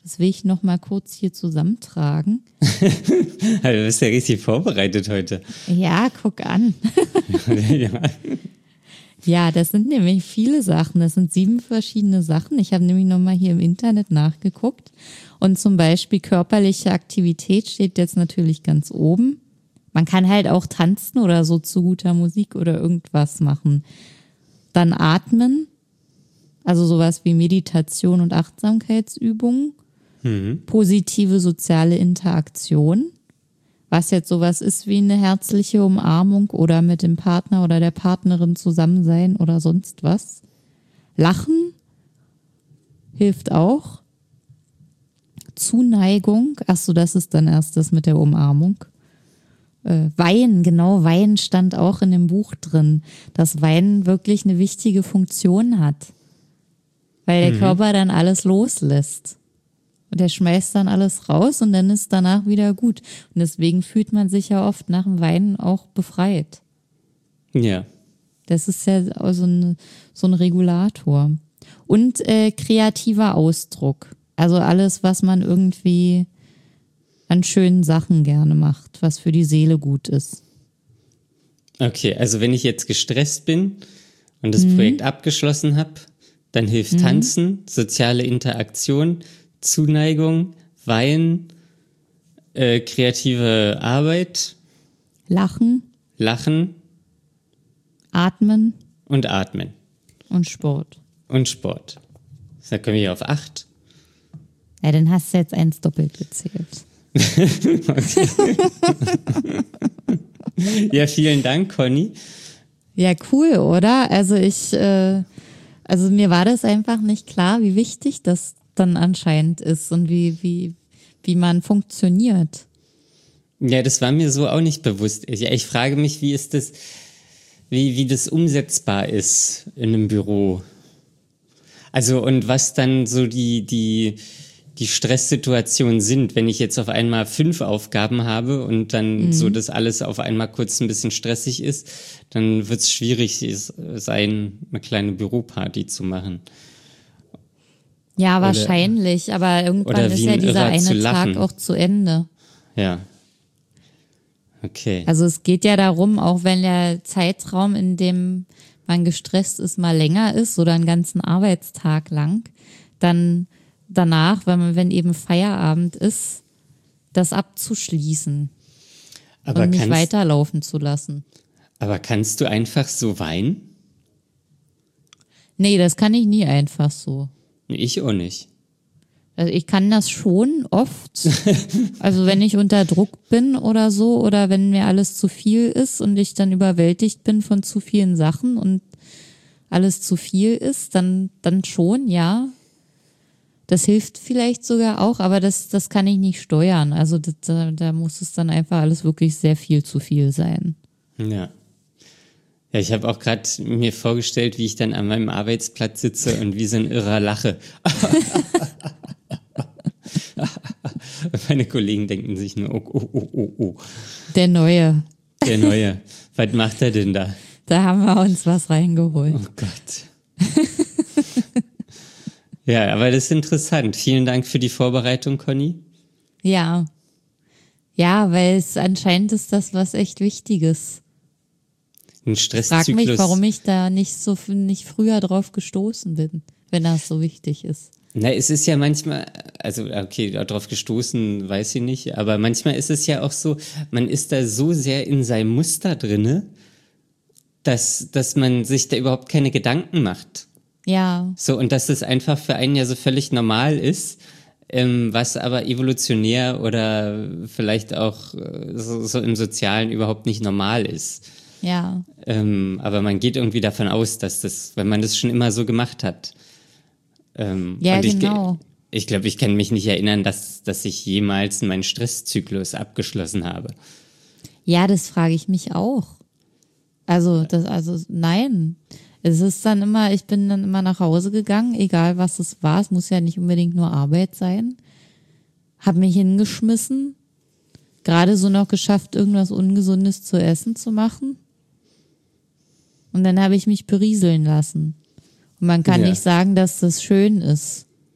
Das will ich noch mal kurz hier zusammentragen. Du bist ja richtig vorbereitet heute. Ja, guck an. Ja. Ja, das sind nämlich viele Sachen. Das sind 7 verschiedene Sachen. Ich habe nämlich nochmal hier im Internet nachgeguckt. Und zum Beispiel körperliche Aktivität steht jetzt natürlich ganz oben. Man kann halt auch tanzen oder so zu guter Musik oder irgendwas machen. Dann atmen, also sowas wie Meditation und Achtsamkeitsübungen. Positive soziale Interaktion. Was jetzt sowas ist wie eine herzliche Umarmung oder mit dem Partner oder der Partnerin zusammen sein oder sonst was. Lachen hilft auch. Zuneigung, ach so, das ist dann erst das mit der Umarmung. Weinen, genau, Weinen stand auch in dem Buch drin, dass Weinen wirklich eine wichtige Funktion hat, weil der Körper dann alles loslässt. Und der schmeißt dann alles raus und dann ist danach wieder gut. Und deswegen fühlt man sich ja oft nach dem Weinen auch befreit. Ja. Das ist ja so ein Regulator. Und kreativer Ausdruck. Also alles, was man irgendwie an schönen Sachen gerne macht, was für die Seele gut ist. Okay, also wenn ich jetzt gestresst bin und das Projekt abgeschlossen habe, dann hilft Tanzen, soziale Interaktion, Zuneigung, Weinen, kreative Arbeit, Lachen, Atmen und Sport. Und Sport. Da kommen wir auf 8. Ja, dann hast du jetzt 1 doppelt gezählt. Ja, vielen Dank, Conny. Ja, cool, oder? Also mir war das einfach nicht klar, wie wichtig das dann anscheinend ist und wie man funktioniert. Ja, das war mir so auch nicht bewusst. Ich frage mich, wie ist das, wie das umsetzbar ist in einem Büro. Also, und was dann so die Stresssituationen sind, wenn ich jetzt auf einmal 5 Aufgaben habe und dann so das alles auf einmal kurz ein bisschen stressig ist, dann wird es schwierig sein, eine kleine Büroparty zu machen. Ja, wahrscheinlich, aber irgendwann ist ja dieser eine Tag auch zu Ende. Ja. Okay. Also es geht ja darum, auch wenn der Zeitraum, in dem man gestresst ist, mal länger ist oder einen ganzen Arbeitstag lang, dann danach, wenn eben Feierabend ist, das abzuschließen und nicht weiterlaufen zu lassen. Aber kannst du einfach so weinen? Nee, das kann ich nie einfach so. Ich auch nicht. Also ich kann das schon oft. Also wenn ich unter Druck bin oder so oder wenn mir alles zu viel ist und ich dann überwältigt bin von zu vielen Sachen und alles zu viel ist, dann schon, ja. Das hilft vielleicht sogar auch, aber das kann ich nicht steuern. Also da muss es dann einfach alles wirklich sehr viel zu viel sein. Ja. Ja, ich habe auch gerade mir vorgestellt, wie ich dann an meinem Arbeitsplatz sitze und wie so ein Irrer lache. Meine Kollegen denken sich nur, oh. Der Neue. Was macht er denn da? Da haben wir uns was reingeholt. Oh Gott. Ja, aber das ist interessant. Vielen Dank für die Vorbereitung, Conny. Ja. Ja, weil es anscheinend ist das was echt Wichtiges. Ein Stresszyklus. Frag mich, warum ich da nicht früher drauf gestoßen bin, wenn das so wichtig ist. Na, es ist ja manchmal, also okay, darauf gestoßen, weiß ich nicht, aber manchmal ist es ja auch so, man ist da so sehr in seinem Muster drinne, dass man sich da überhaupt keine Gedanken macht. Ja. So, und dass es einfach für einen ja so völlig normal ist, was aber evolutionär oder vielleicht auch so im Sozialen überhaupt nicht normal ist. Ja. Aber man geht irgendwie davon aus, dass das, wenn man das schon immer so gemacht hat. Ja, und genau. Ich glaube, ich kann mich nicht erinnern, dass ich jemals meinen Stresszyklus abgeschlossen habe. Ja, das frage ich mich auch. Also nein. Es ist dann immer, ich bin dann immer nach Hause gegangen, egal was es war. Es muss ja nicht unbedingt nur Arbeit sein. Hab mich hingeschmissen. Gerade so noch geschafft, irgendwas Ungesundes zu essen zu machen. Und dann habe ich mich berieseln lassen. Und man kann nicht sagen, dass das schön ist.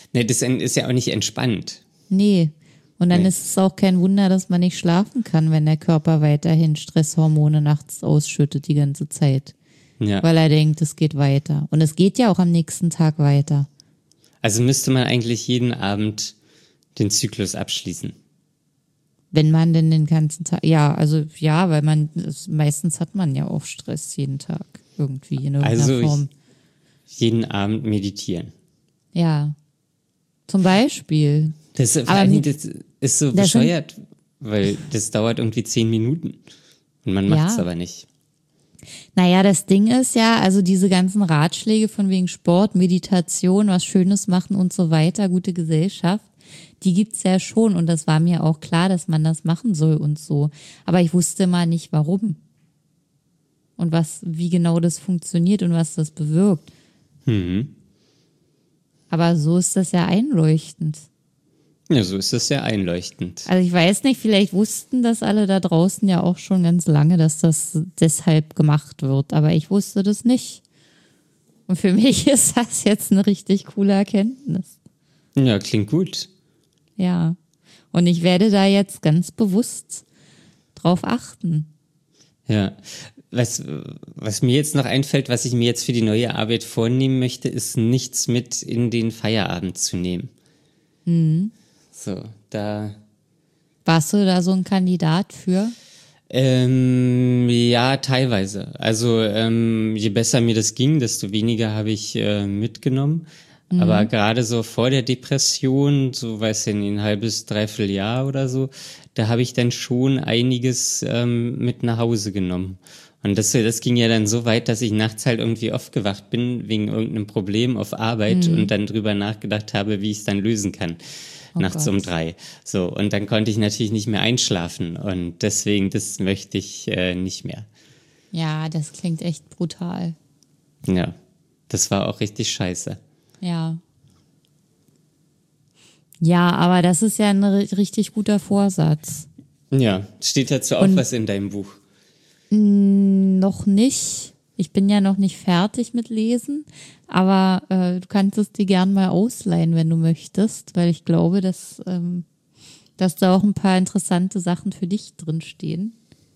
Ne, das ist ja auch nicht entspannt. Nee. Und dann Nee. ist es auch kein Wunder, dass man nicht schlafen kann, wenn der Körper weiterhin Stresshormone nachts ausschüttet die ganze Zeit. Ja. Weil er denkt, es geht weiter. Und es geht ja auch am nächsten Tag weiter. Also müsste man eigentlich jeden Abend den Zyklus abschließen. Wenn man denn den ganzen Tag, ja, also ja, weil meistens hat man ja auch Stress jeden Tag irgendwie in irgendeiner Also Form. jeden Abend meditieren. Ja, zum Beispiel. Das, vor Aber allen mir- Dingen, das ist so das sind- bescheuert, weil das dauert irgendwie 10 Minuten. Und man macht es Ja. aber nicht. Naja, das Ding ist ja, also diese ganzen Ratschläge von wegen Sport, Meditation, was Schönes machen und so weiter, gute Gesellschaft, die gibt's ja schon und das war mir auch klar, dass man das machen soll und so. Aber ich wusste mal nicht, warum. Und wie genau das funktioniert und was das bewirkt. Aber so ist das ja einleuchtend. Ja, so ist das sehr einleuchtend. Also ich weiß nicht, vielleicht wussten das alle da draußen ja auch schon ganz lange, dass das deshalb gemacht wird, aber ich wusste das nicht. Und für mich ist das jetzt eine richtig coole Erkenntnis. Ja, klingt gut. Ja. Und ich werde da jetzt ganz bewusst drauf achten. Ja. Was mir jetzt noch einfällt, was ich mir jetzt für die neue Arbeit vornehmen möchte, ist nichts mit in den Feierabend zu nehmen. So, da. Warst du da so ein Kandidat für? Ja, teilweise. Also je besser mir das ging, desto weniger habe ich mitgenommen. Aber gerade so vor der Depression, so weiß ich nicht, ein halbes, dreiviertel Jahr oder so, da habe ich dann schon einiges mit nach Hause genommen. Und das ging ja dann so weit, dass ich nachts halt irgendwie aufgewacht bin wegen irgendeinem Problem auf Arbeit und dann drüber nachgedacht habe, wie ich es dann lösen kann. Nachts Gott. um 3. So, und dann konnte ich natürlich nicht mehr einschlafen. Und deswegen, das möchte ich nicht mehr. Ja, das klingt echt brutal. Ja, das war auch richtig scheiße. Ja. Ja, aber das ist ja ein richtig guter Vorsatz. Ja, steht dazu auch Und- was in deinem Buch. Noch nicht. Ich bin ja noch nicht fertig mit Lesen, aber du kannst es dir gern mal ausleihen, wenn du möchtest, weil ich glaube, dass da auch ein paar interessante Sachen für dich drinstehen.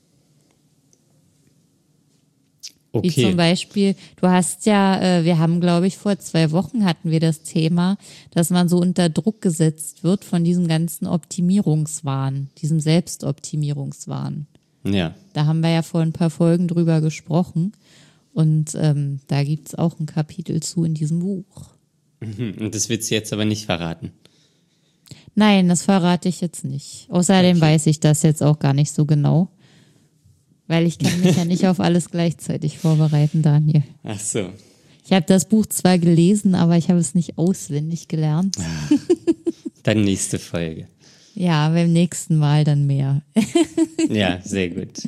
Wie zum Okay. Beispiel, du hast ja, wir haben, glaube ich, vor 2 Wochen hatten wir das Thema, dass man so unter Druck gesetzt wird von diesem ganzen Optimierungswahn, diesem Selbstoptimierungswahn. Ja. Da haben wir ja vor ein paar Folgen drüber gesprochen. Und da gibt's auch ein Kapitel zu in diesem Buch. Und das willst du jetzt aber nicht verraten. Nein, das verrate ich jetzt nicht. Außerdem weiß ich das jetzt auch gar nicht so genau. Weil ich kann mich ja nicht auf alles gleichzeitig vorbereiten, Daniel. Ach so. Ich habe das Buch zwar gelesen, aber ich habe es nicht auswendig gelernt. Dann nächste Folge. Ja, beim nächsten Mal dann mehr. Ja, sehr gut.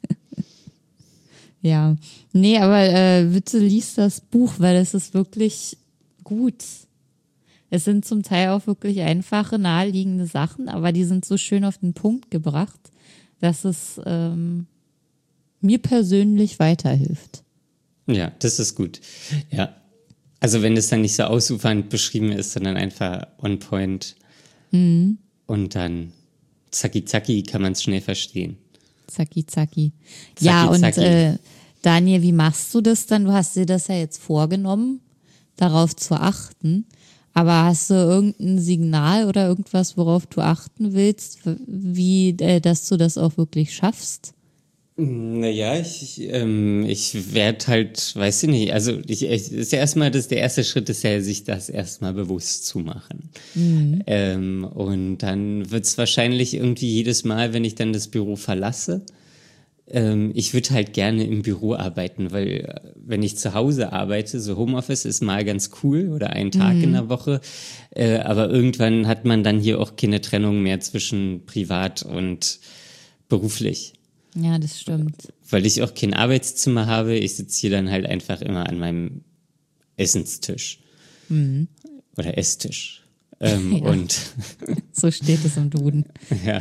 Ja, nee, aber bitte lies das Buch, weil es ist wirklich gut. Es sind zum Teil auch wirklich einfache, naheliegende Sachen, aber die sind so schön auf den Punkt gebracht, dass es mir persönlich weiterhilft. Ja, das ist gut. Ja. Also wenn es dann nicht so ausufernd beschrieben ist, sondern einfach on point. Und dann zacki zacki kann man es schnell verstehen. Zacki, zacki. Ja, und zacki. Daniel, wie machst du das dann? Du hast dir das ja jetzt vorgenommen, darauf zu achten. Aber hast du irgendein Signal oder irgendwas, worauf du achten willst, wie, dass du das auch wirklich schaffst? Naja, ich werde halt, weiß ich nicht, also ist ja erstmal, der erste Schritt ist ja, sich das erstmal bewusst zu machen. Und dann wird's wahrscheinlich irgendwie jedes Mal, wenn ich dann das Büro verlasse, ich würde halt gerne im Büro arbeiten, weil wenn ich zu Hause arbeite, so Homeoffice ist mal ganz cool oder einen Tag in der Woche, aber irgendwann hat man dann hier auch keine Trennung mehr zwischen privat und beruflich. Ja, das stimmt. Weil ich auch kein Arbeitszimmer habe, ich sitze hier dann halt einfach immer an meinem Essenstisch. Oder Esstisch. Und So steht es im Duden. ja.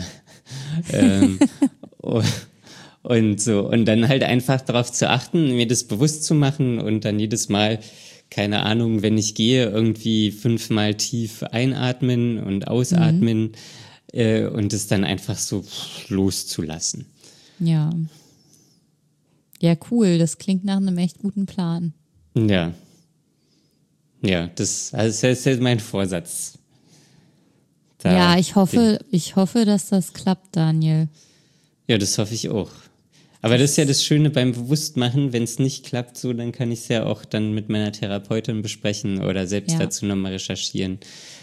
Und so. Und dann halt einfach darauf zu achten, mir das bewusst zu machen und dann jedes Mal keine Ahnung, wenn ich gehe, irgendwie 5-mal tief einatmen und ausatmen und es dann einfach so loszulassen. Ja. Ja, cool. Das klingt nach einem echt guten Plan. Ja. Ja, das ist jetzt mein Vorsatz. Ja, ich hoffe, dass das klappt, Daniel. Ja, das hoffe ich auch. Aber das ist ja das Schöne beim Bewusstmachen, wenn es nicht klappt, so, dann kann ich es ja auch dann mit meiner Therapeutin besprechen oder selbst dazu nochmal recherchieren.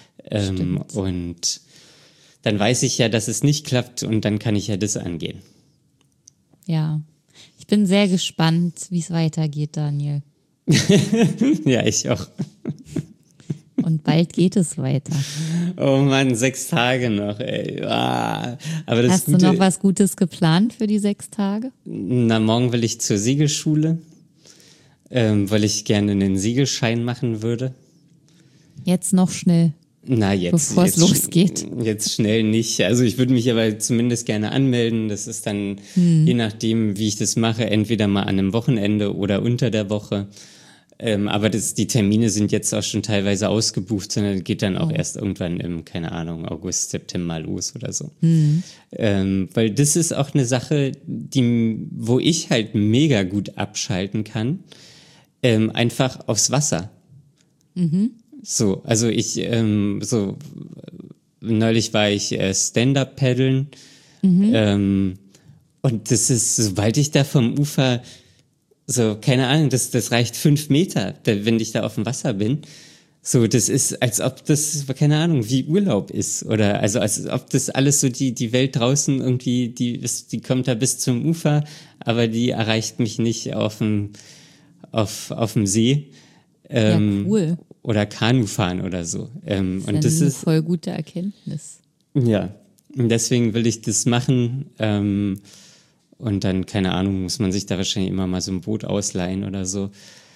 Und dann weiß ich ja, dass es nicht klappt und dann kann ich ja das angehen. Ja, ich bin sehr gespannt, wie es weitergeht, Daniel. Ja, ich auch. Und bald geht es weiter. Oh Mann, 6 Tage noch, ey. Ah. Aber das Hast du noch was Gutes geplant für die 6 Tage? Na, morgen will ich zur Segelschule, weil ich gerne einen Segelschein machen würde. Jetzt noch schnell. Na, bevor es losgeht. Jetzt schnell nicht. Also ich würde mich aber zumindest gerne anmelden. Das ist dann, je nachdem, wie ich das mache, entweder mal an einem Wochenende oder unter der Woche. Aber die Termine sind jetzt auch schon teilweise ausgebucht, sondern geht dann auch erst irgendwann im, keine Ahnung, August, September los oder so. Weil das ist auch eine Sache, wo ich halt mega gut abschalten kann. Einfach aufs Wasser. So, also neulich war ich Stand-up paddeln und das ist, sobald ich da vom Ufer so, keine Ahnung, das reicht 5 Meter, wenn ich da auf dem Wasser bin. So, das ist, als ob das, keine Ahnung, wie Urlaub ist. Oder also als ob das alles so die Welt draußen irgendwie, die kommt da bis zum Ufer, aber die erreicht mich nicht auf dem See. Ja, cool. Oder Kanufahren oder so. Und das ist eine voll gute Erkenntnis. Ja, und deswegen will ich das machen. Und dann, keine Ahnung, muss man sich da wahrscheinlich immer mal so ein Boot ausleihen oder so.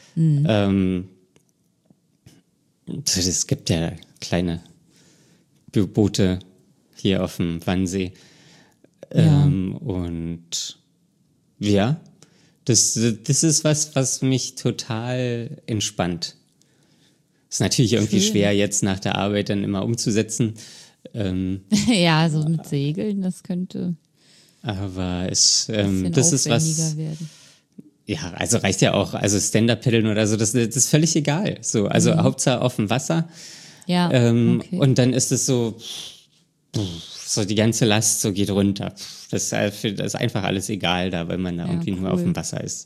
Es gibt ja kleine Boote hier auf dem Wannsee. Und ja, das ist was mich total entspannt. Ist natürlich irgendwie schwer, jetzt nach der Arbeit dann immer umzusetzen. Ja, so mit Segeln, das könnte. Aber das ist was. Werden. Ja, also reicht ja auch. Also Stand-up-Paddeln oder so, das ist völlig egal. So, also Hauptsache auf dem Wasser. Ja. Okay. Und dann ist es so die ganze Last so geht runter. Das ist einfach alles egal da, weil man da irgendwie nur auf dem Wasser ist.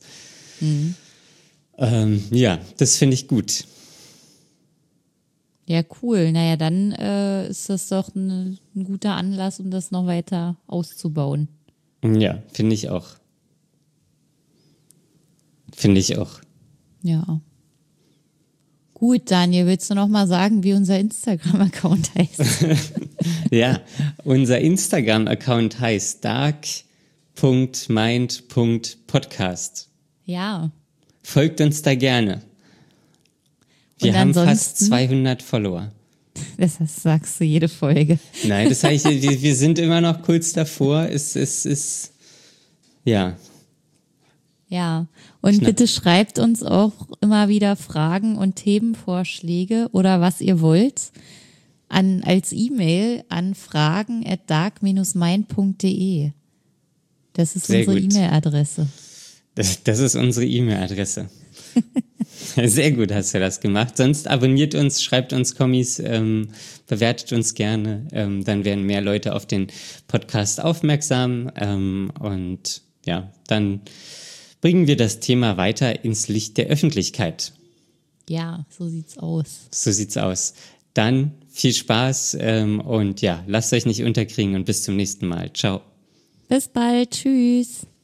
Ja, das finde ich gut. Ja, cool. Naja, dann ist das doch ein guter Anlass, um das noch weiter auszubauen. Ja, finde ich auch. Finde ich auch. Ja. Gut, Daniel, willst du noch mal sagen, wie unser Instagram-Account heißt? Ja, unser Instagram-Account heißt dark.mind.podcast. Ja. Folgt uns da gerne. Wir haben fast 200 Follower. Das sagst du jede Folge. Nein, das heißt, wir sind immer noch kurz davor. Es ist, ja. Ja, und bitte schreibt uns auch immer wieder Fragen und Themenvorschläge oder was ihr wollt als E-Mail an fragen@dark-mind.de. Das ist unsere E-Mail-Adresse. Das ist unsere E-Mail-Adresse. Sehr gut hast du das gemacht. Sonst abonniert uns, schreibt uns Kommis, bewertet uns gerne. Dann werden mehr Leute auf den Podcast aufmerksam. Und ja, dann bringen wir das Thema weiter ins Licht der Öffentlichkeit. Ja, so sieht's aus. So sieht's aus. Dann viel Spaß und ja, lasst euch nicht unterkriegen und bis zum nächsten Mal. Ciao. Bis bald. Tschüss.